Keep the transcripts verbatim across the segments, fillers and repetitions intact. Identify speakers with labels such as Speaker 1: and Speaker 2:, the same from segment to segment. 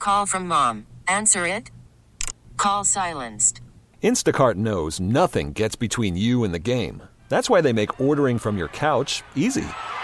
Speaker 1: Call from mom. Answer it. Call silenced.
Speaker 2: Instacart knows nothing gets between you and the game. That's why they make ordering from your couch easy.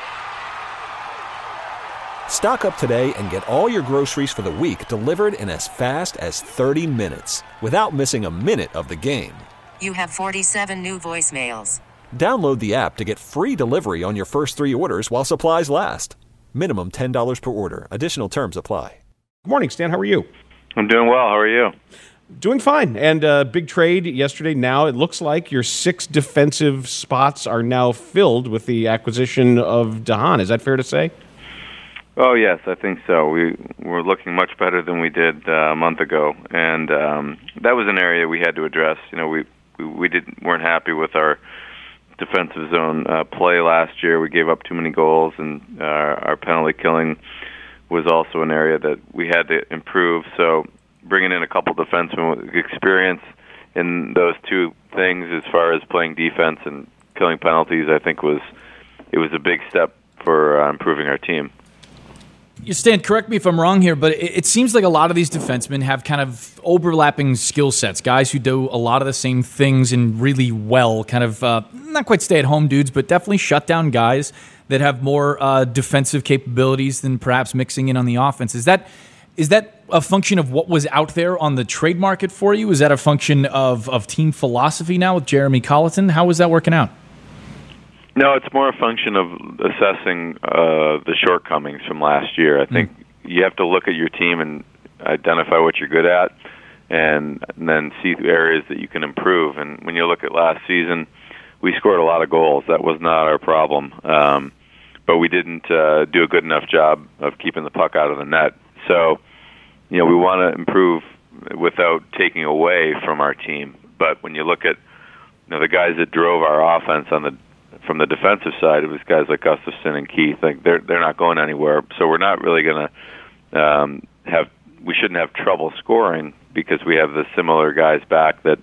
Speaker 2: Stock up today and get all your groceries for the week delivered in as fast as thirty minutes without missing a minute of the game.
Speaker 1: You have forty-seven new voicemails.
Speaker 2: Download the app to get free delivery on your first three orders while supplies last. Minimum ten dollars per order. Additional terms apply.
Speaker 3: Good morning, Stan. How are you?
Speaker 4: I'm doing well. How are you?
Speaker 3: Doing fine. And uh, big trade yesterday. Now it looks like your six defensive spots are now filled with the acquisition of DeHaan. Is that fair to say?
Speaker 4: Oh, yes, I think so. We were looking much better than we did uh, a month ago, and um, that was an area we had to address. You know, we we, we didn't weren't happy with our defensive zone uh, play last year. We gave up too many goals, and uh, our penalty killing was also an area that we had to improve. So bringing in a couple defensemen with experience in those two things as far as playing defense and killing penalties, I think was it was a big step for uh, improving our team.
Speaker 5: You Stan, correct me if I'm wrong here, but it, it seems like a lot of these defensemen have kind of overlapping skill sets, guys who do a lot of the same things and really well, kind of uh, not quite stay-at-home dudes, but definitely shut-down guys that have more uh, defensive capabilities than perhaps mixing in on the offense. Is that is that a function of what was out there on the trade market for you? Is that a function of, of team philosophy now with Jeremy Colleton? How is that working out?
Speaker 4: No, it's more a function of assessing uh, the shortcomings from last year. I think mm. you have to look at your team and identify what you're good at, and, and then see areas that you can improve. And when you look at last season, we scored a lot of goals. That was not our problem, um, but we didn't uh, do a good enough job of keeping the puck out of the net. So, you know, we want to improve without taking away from our team. But when you look at, you know, the guys that drove our offense on the from the defensive side, it was guys like Gustafsson and Keith. Like they're they're not going anywhere, so we're not really going to um, have. We shouldn't have trouble scoring because we have the similar guys back that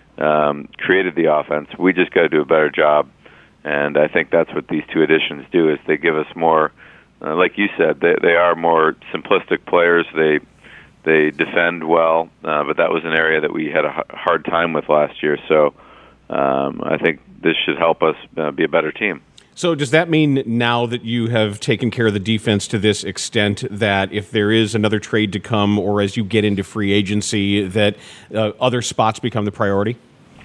Speaker 4: um, created the offense. We just got to do a better job, and I think that's what these two additions do. Is they give us more, uh, like you said, they they are more simplistic players. They they defend well, uh, but that was an area that we had a hard time with last year. So um, I think this should help us uh, be a better team.
Speaker 3: So does that mean now that you have taken care of the defense to this extent that if there is another trade to come or as you get into free agency that uh, other spots become the priority?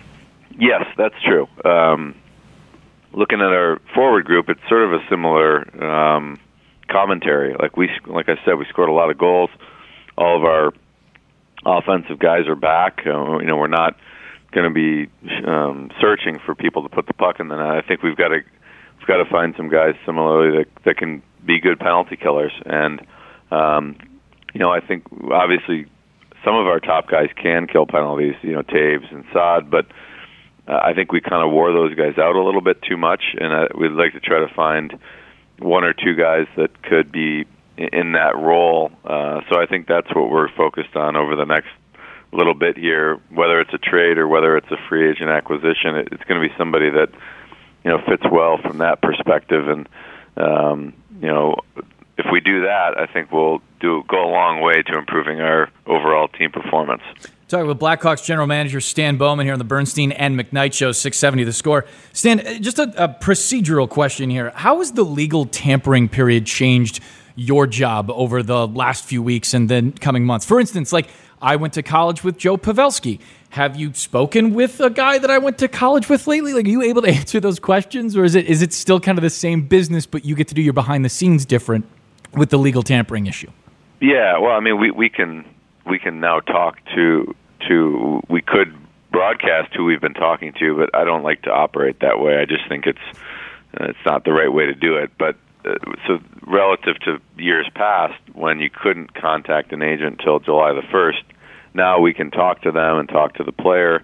Speaker 4: Yes, that's true. Um, looking at our forward group, it's sort of a similar um, commentary. Like we, like I said, we scored a lot of goals. All of our offensive guys are back. Uh, you know, we're not going to be um, searching for people to put the puck in the net. I think we've got to we've got to find some guys similarly that that can be good penalty killers. And um, you know, I think obviously some of our top guys can kill penalties. You know, Taves and Saad, but uh, I think we kind of wore those guys out a little bit too much, and uh, we'd like to try to find one or two guys that could be in that role. Uh, so I think that's what we're focused on over the next little bit here, whether it's a trade or whether it's a free agent acquisition. It, it's going to be somebody that, you know, fits well from that perspective. And, um, you know, if we do that, I think we'll do go a long way to improving our overall team performance.
Speaker 5: Talking with Blackhawks general manager Stan Bowman here on the Bernstein and McKnight Show, six seventy The Score. Stan, just a, a procedural question here. How has the legal tampering period changed your job over the last few weeks and then coming months? For instance, like, I went to college with Joe Pavelski. Have you spoken with a guy that I went to college with lately? Like, are you able to answer those questions, or is it is it still kind of the same business, but you get to do your behind the scenes different with the legal tampering issue?
Speaker 4: Yeah, well, I mean, we, we can we can now talk to to we could broadcast who we've been talking to, but I don't like to operate that way. I just think it's uh, it's not the right way to do it. But uh, so relative to years past, when you couldn't contact an agent until July the first, now we can talk to them and talk to the player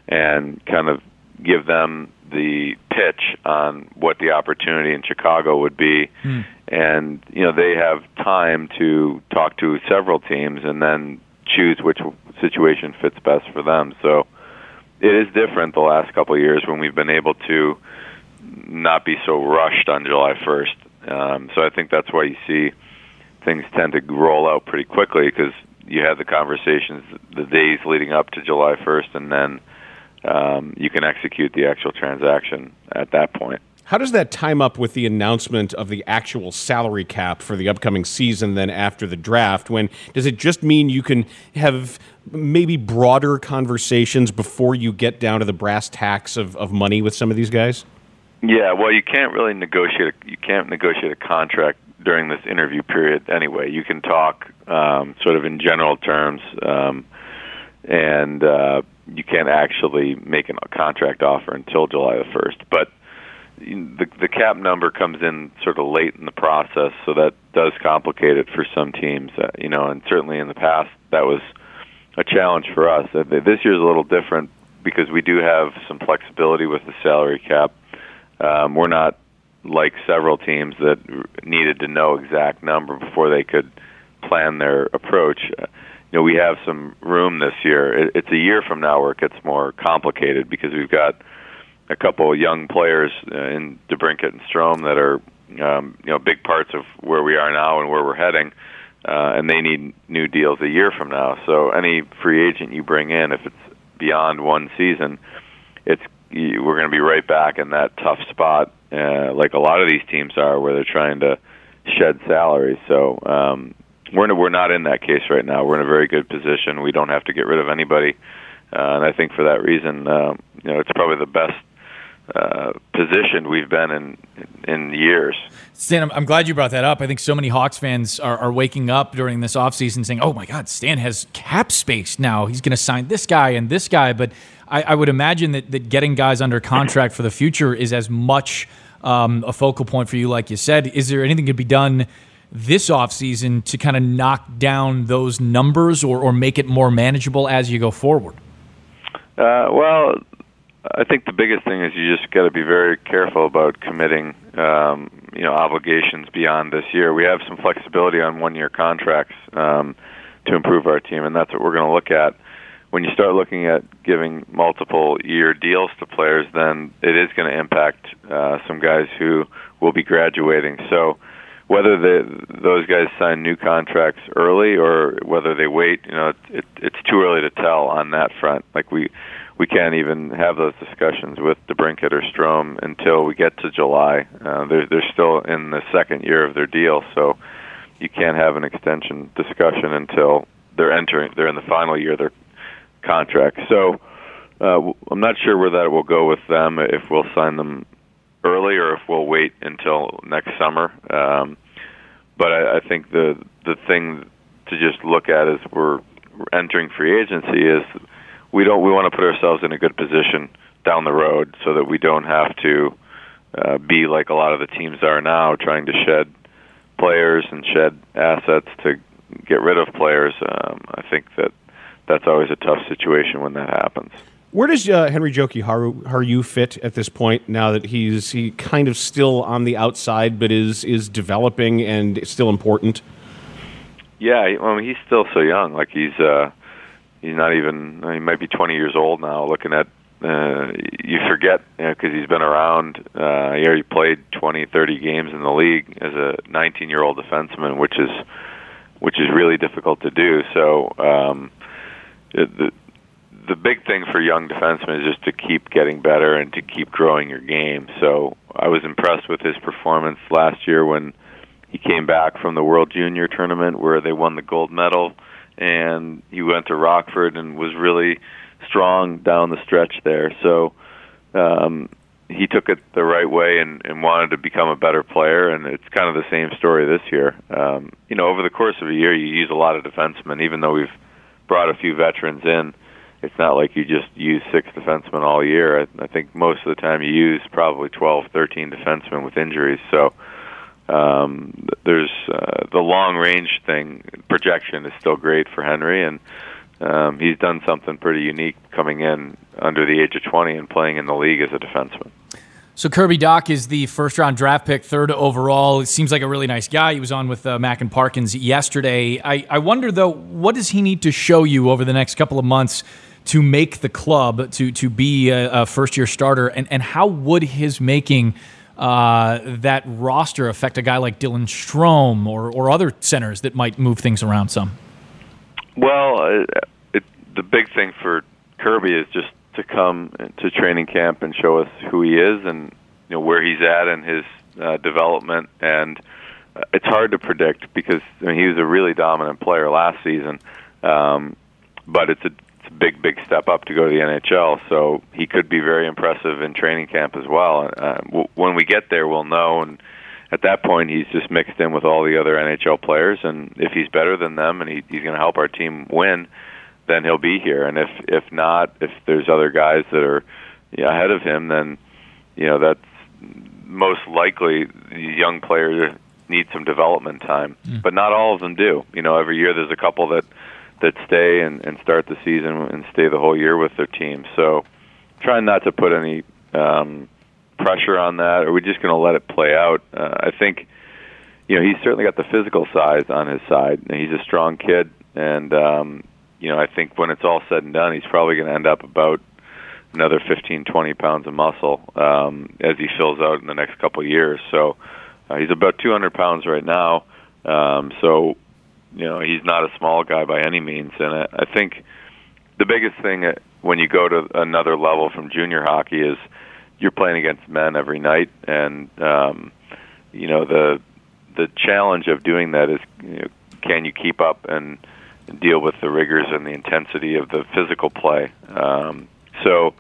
Speaker 4: and kind of give them the pitch on what the opportunity in Chicago would be. Hmm. And, you know, they have time to talk to several teams and then choose which situation fits best for them. So it is different the last couple of years when we've been able to not be so rushed on July first. Um, so I think that's why you see things tend to roll out pretty quickly, because you have the conversations the days leading up to July first, and then um, you can execute the actual transaction at that point.
Speaker 3: How does that time up with the announcement of the actual salary cap for the upcoming season then after the draft? When does it just mean you can have maybe broader conversations before you get down to the brass tacks of, of money with some of these guys?
Speaker 4: Yeah, well, you can't really negotiate. A, you can't negotiate a contract during this interview period anyway. You can talk um, sort of in general terms, um, and uh, you can't actually make a contract offer until July the first. But the the cap number comes in sort of late in the process, so that does complicate it for some teams. Uh, you know, and certainly in the past that was a challenge for us. Uh, this year's a little different because we do have some flexibility with the salary cap. Um, we're not like several teams that needed to know exact number before they could plan their approach. Uh, you know, we have some room this year. It, it's a year from now where it gets more complicated because we've got a couple of young players uh, in DeBrincat and Strome that are, um, you know, big parts of where we are now and where we're heading, uh, and they need new deals a year from now. So any free agent you bring in, if it's beyond one season, it's we're going to be right back in that tough spot, uh, like a lot of these teams are, where they're trying to shed salary. So um, we're in, we're not in that case right now. We're in a very good position. We don't have to get rid of anybody, uh, and I think for that reason, uh, you know, it's probably the best Uh, position we've been in in years.
Speaker 5: Stan, I'm, I'm glad you brought that up. I think so many Hawks fans are, are waking up during this offseason saying, oh my God, Stan has cap space now. He's going to sign this guy and this guy. But I, I would imagine that, that getting guys under contract for the future is as much um, a focal point for you, like you said. Is there anything to be done this offseason to kind of knock down those numbers or, or make it more manageable as you go forward?
Speaker 4: Uh, well, I think the biggest thing is you just got to be very careful about committing, um, you know, obligations beyond this year. We have some flexibility on one-year contracts um, to improve our team, and that's what we're going to look at. When you start looking at giving multiple-year deals to players, then it is going to impact uh, some guys who will be graduating. So whether the, those guys sign new contracts early or whether they wait, you know, it, it, it's too early to tell on that front. Like we. We can't even have those discussions with DeBrincat or Strome until we get to July. Uh, they're, they're still in the second year of their deal, so you can't have an extension discussion until they're entering. They're in the final year of their contract. So uh, I'm not sure where that will go with them. If we'll sign them early or if we'll wait until next summer. Um, but I, I think the the thing to just look at as we're entering free agency is. We don't. We want to put ourselves in a good position down the road so that we don't have to uh, be like a lot of the teams are now, trying to shed players and shed assets to get rid of players. Um, I think that that's always a tough situation when that happens.
Speaker 3: Where does uh, Henry Jokiharju fit at this point? Now that he's he kind of still on the outside, but is is developing and still important.
Speaker 4: Yeah, I mean, he's still so young. Like he's. Uh, He's not even, he might be twenty years old now, looking at, uh, you forget, because you know, he's been around, uh, he already played twenty, thirty games in the league as a nineteen-year-old defenseman, which is which is really difficult to do. So um, the, the big thing for young defensemen is just to keep getting better and to keep growing your game. So I was impressed with his performance last year when he came back from the World Junior Tournament where they won the gold medal. And he went to Rockford and was really strong down the stretch there. So um, he took it the right way and, and wanted to become a better player, and it's kind of the same story this year. Um, you know, over the course of a year, you use a lot of defensemen. Even though we've brought a few veterans in, it's not like you just use six defensemen all year. I, I think most of the time you use probably twelve, thirteen defensemen with injuries. So Um, there's uh, the long-range thing, projection is still great for Henry, and um, he's done something pretty unique coming in under the age of twenty and playing in the league as a defenseman.
Speaker 5: So Kirby Dach is the first-round draft pick, third overall. It seems like a really nice guy. He was on with uh, Mack and Parkins yesterday. I, I wonder, though, what does he need to show you over the next couple of months to make the club, to, to be a, a first-year starter, and, and how would his making Uh, that roster affect a guy like Dylan Strome or, or other centers that might move things around some?
Speaker 4: Well, it, it, the big thing for Kirby is just to come to training camp and show us who he is and you know where he's at in his uh, development. And uh, it's hard to predict because I mean, he was a really dominant player last season, um, but it's a, it's a big, big step up to go to the N H L. So he could be very impressive in training camp as well. Uh, w- when we get there, we'll know. And at that point, he's just mixed in with all the other N H L players. And if he's better than them and he, he's going to help our team win, then he'll be here. And if if not, if there's other guys that are you know, ahead of him, then you know that's most likely the young players need some development time. Mm. But not all of them do. You know, every year there's a couple that that stay and, and start the season and stay the whole year with their team. So trying not to put any um, pressure on that, or we're just going to let it play out. Uh, I think you know he's certainly got the physical size on his side. And he's a strong kid, and um, you know, I think when it's all said and done, he's probably going to end up about another fifteen, twenty pounds of muscle um, as he fills out in the next couple of years. So uh, he's about two hundred pounds right now. Um, so, you know, he's not a small guy by any means. And I, I think the biggest thing when you go to another level from junior hockey is you're playing against men every night. And, um, you know, the the challenge of doing that is, you know, can you keep up and and deal with the rigors and the intensity of the physical play. Um, so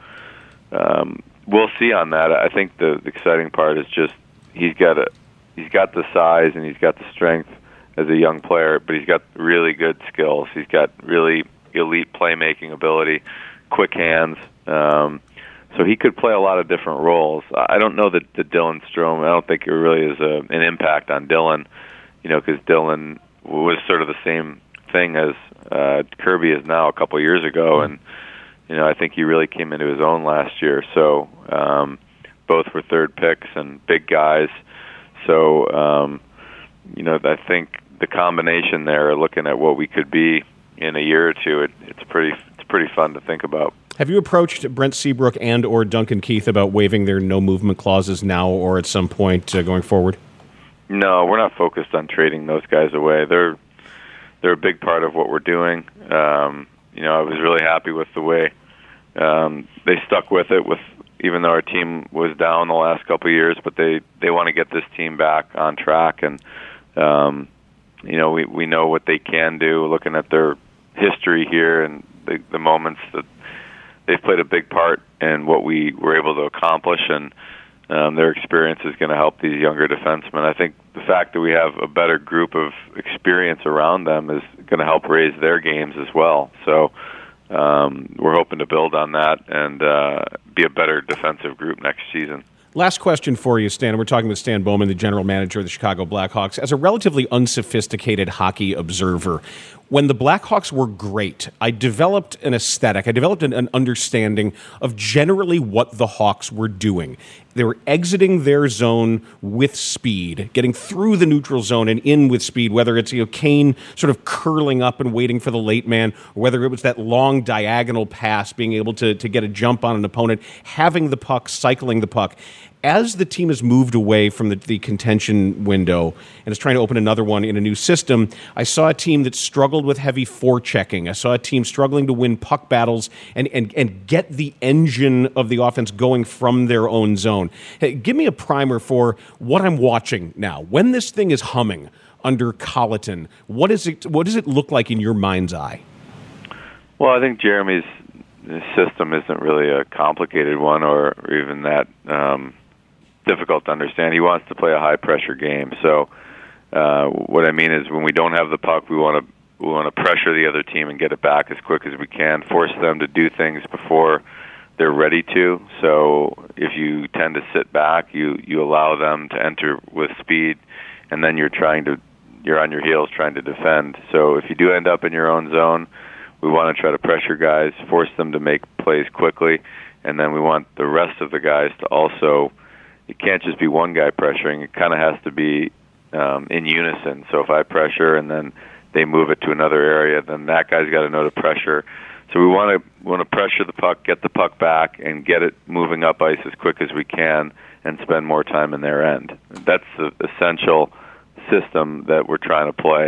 Speaker 4: um, we'll see on that. I think the, the exciting part is just he's got a he's got the size and he's got the strength as a young player, but he's got really good skills. He's got really elite playmaking ability, quick hands. Um, so he could play a lot of different roles. I don't know that the Dylan Strome, I don't think it really is a, an impact on Dylan, you know, because Dylan was sort of the same thing as uh, Kirby is now a couple years ago, and you know I think he really came into his own last year. So um, both were third picks and big guys. So um, you know I think the combination there, looking at what we could be in a year or two, it, it's pretty it's pretty fun to think about.
Speaker 3: Have you approached Brent Seabrook and or Duncan Keith about waiving their no movement clauses now or at some point uh, going forward?
Speaker 4: No, we're not focused on trading those guys away. They're They're a big part of what we're doing. Um, you know, I was really happy with the way um, they stuck with it. With even though our team was down the last couple of years, but they, they want to get this team back on track, and um, you know, we we know what they can do. Looking at their history here and the, the moments that they've played a big part in what we were able to accomplish, and um, their experience is going to help these younger defensemen. I think the fact that we have a better group of experience around them is going to help raise their games as well. So um, we're hoping to build on that and uh, be a better defensive group next season.
Speaker 3: Last question for you, Stan. We're talking with Stan Bowman, the general manager of the Chicago Blackhawks. As a relatively unsophisticated hockey observer, when the Blackhawks were great, I developed an aesthetic. I developed an, an understanding of generally what the Hawks were doing. They were exiting their zone with speed, getting through the neutral zone and in with speed, whether it's, you know, Kane sort of curling up and waiting for the late man, or whether it was that long diagonal pass, being able to, to get a jump on an opponent, having the puck, cycling the puck. As the team has moved away from the, the contention window and is trying to open another one in a new system, I saw a team that struggled with heavy forechecking. I saw a team struggling to win puck battles and, and, and get the engine of the offense going from their own zone. Hey, give me a primer for what I'm watching now. When this thing is humming under Colleton, what is it? What does it look like in your mind's eye?
Speaker 4: Well, I think Jeremy's system isn't really a complicated one, or even that um, difficult to understand. He wants to play a high-pressure game. So uh, what I mean is, when we don't have the puck, we want to we want to pressure the other team and get it back as quick as we can, force them to do things before they're ready to. So if you tend to sit back, you you allow them to enter with speed, and then you're trying to you're on your heels trying to defend. So if you do end up in your own zone, we want to try to pressure guys, force them to make plays quickly, and then we want the rest of the guys to also, it can't just be one guy pressuring, it kind of has to be um, in unison. So if I pressure and then they move it to another area, then that guy's got to know to pressure. So we want to want to pressure the puck, get the puck back, and get it moving up ice as quick as we can, and spend more time in their end. That's the essential system that we're trying to play.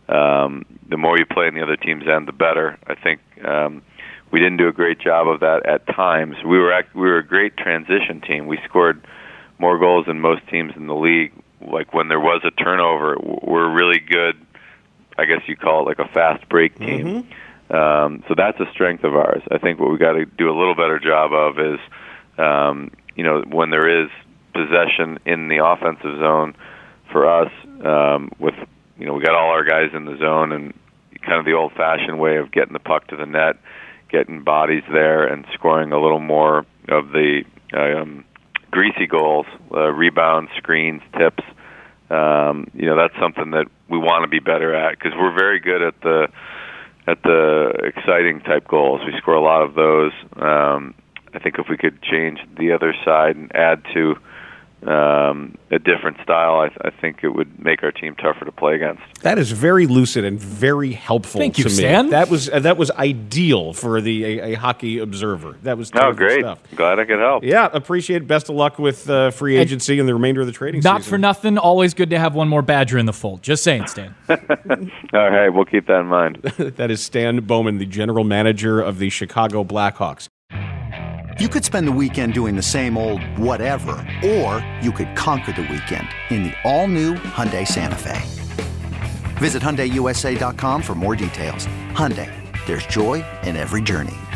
Speaker 4: um, the more you play in the other team's end, the better. I think um, we didn't do a great job of that at times. We were act- we were a great transition team. We scored more goals than most teams in the league. Like when there was a turnover, we're really good. I guess you call it like a fast break team. Mm-hmm. Um, so that's a strength of ours. I think what we got to do a little better job of is, um, you know, when there is possession in the offensive zone for us, um, with, you know, we got all our guys in the zone and kind of the old-fashioned way of getting the puck to the net, getting bodies there, and scoring a little more of the um, greasy goals, uh, rebounds, screens, tips. Um, you know, that's something that we want to be better at because we're very good at the at the exciting type goals. We score a lot of those. Um, I think if we could change the other side and add to um, a different style, I, th- I think it would make our team tougher to play against.
Speaker 3: That is very lucid and very helpful
Speaker 5: Thank
Speaker 3: to
Speaker 5: you,
Speaker 3: me.
Speaker 5: Stan.
Speaker 3: That was uh, that was ideal for the a, a hockey observer. That was
Speaker 4: oh great.
Speaker 3: Stuff.
Speaker 4: Glad I could help.
Speaker 3: Yeah, appreciate it. Best of luck with uh, free agency and, and the remainder of the trading
Speaker 5: not
Speaker 3: season.
Speaker 5: for nothing, always good to have one more Badger in the fold. Just saying, Stan.
Speaker 4: All right, we'll keep that in mind.
Speaker 3: That is Stan Bowman, the general manager of the Chicago Blackhawks.
Speaker 6: You could spend the weekend doing the same old whatever, or you could conquer the weekend in the all-new Hyundai Santa Fe. Visit Hyundai U S A dot com for more details. Hyundai, there's joy in every journey.